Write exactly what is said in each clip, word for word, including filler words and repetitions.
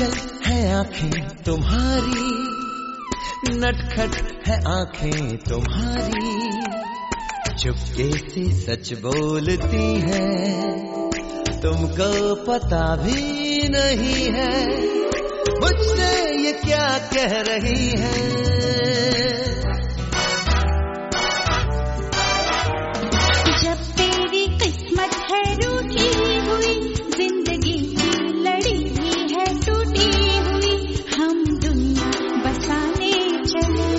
चंचल है आंखें तुम्हारी, नटखट है आंखें तुम्हारी, चुपके से सच बोलती हैं, तुमको पता भी नहीं है मुझसे ये क्या कह रही है। जब तेरी किस्मत है रूठी हुई, जिंदगी की लड़ी भी है टूटी हुई, हम दुनिया बसाने चले।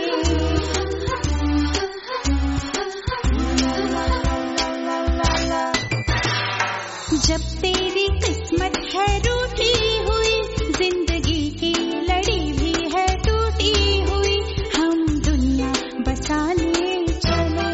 जब तेरी किस्मत है रूठी हुई, जिंदगी की लड़ी भी है टूटी हुई, हम दुनिया बसाने चले।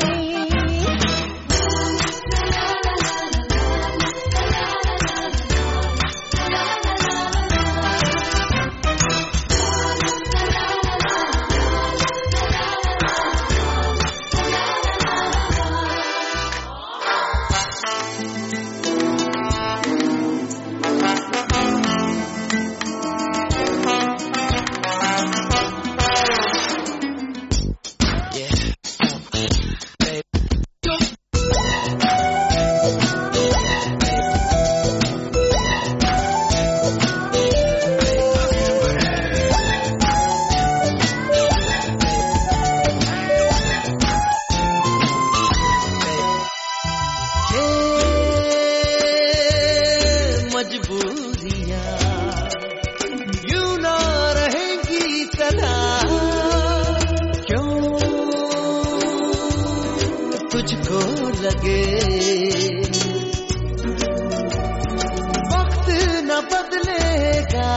मजबूरियां यूं ना रहेंगी सदा, क्यों तुझको लगे वक्त न बदलेगा।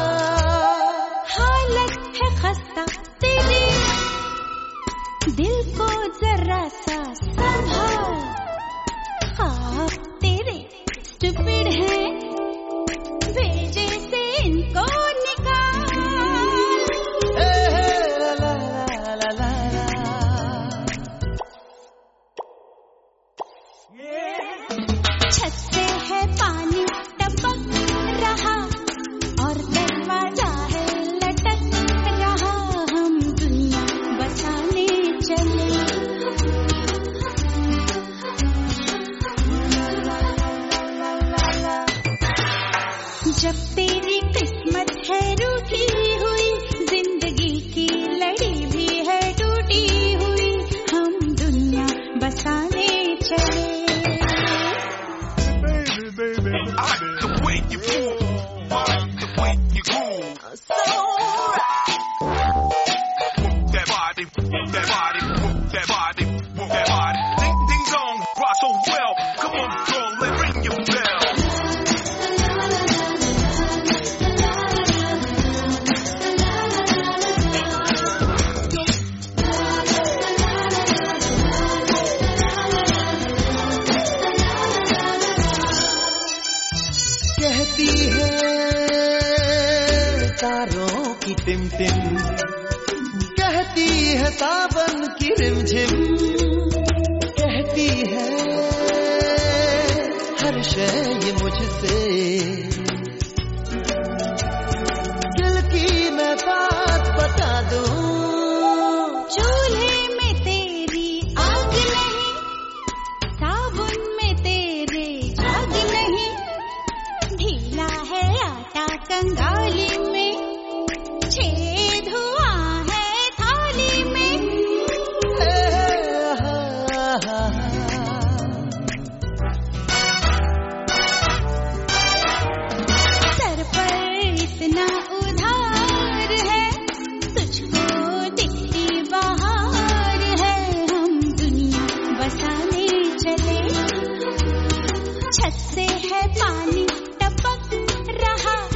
हालत है खस्ता तेरी, दिल को जरा सा संभाल, ख्वाब तेरे स्टूपिड है, भेजे से इनको निकाल। ए, ला, ला, ला, ला, ला, ला। छत से है पानी टपक रहा और दरवाजा है लटक रहा, हम दुनिया बसाने चले। जब तेरी किस्मत है रूठी हुई, जिंदगी की लड़ी भी है टूटी हुई, हम दुनिया बसाने चले। Baby, baby, I like the way you move, I like the way you groove. So right. Move that body, move that body, move that body, move that body. Ding ding dong, rock so well. Come on, girl, let's ring your bell. कहती है तारों की Tim-Tim, कहती है सावन की रिमझिम, कहती है हर शय ये मुझसे, दिल की मैं बात बता दूं। चूल्हे में तेरी आग नहीं, साबुन में तेरे झाग नहीं, ढीला है आटा कंगाली में, छेद हुआ है थाली में। सर पर इतना उधार है, तुझको दिखती बहार है, हम दुनिया बसाने चले। छत से है पानी टपक रहा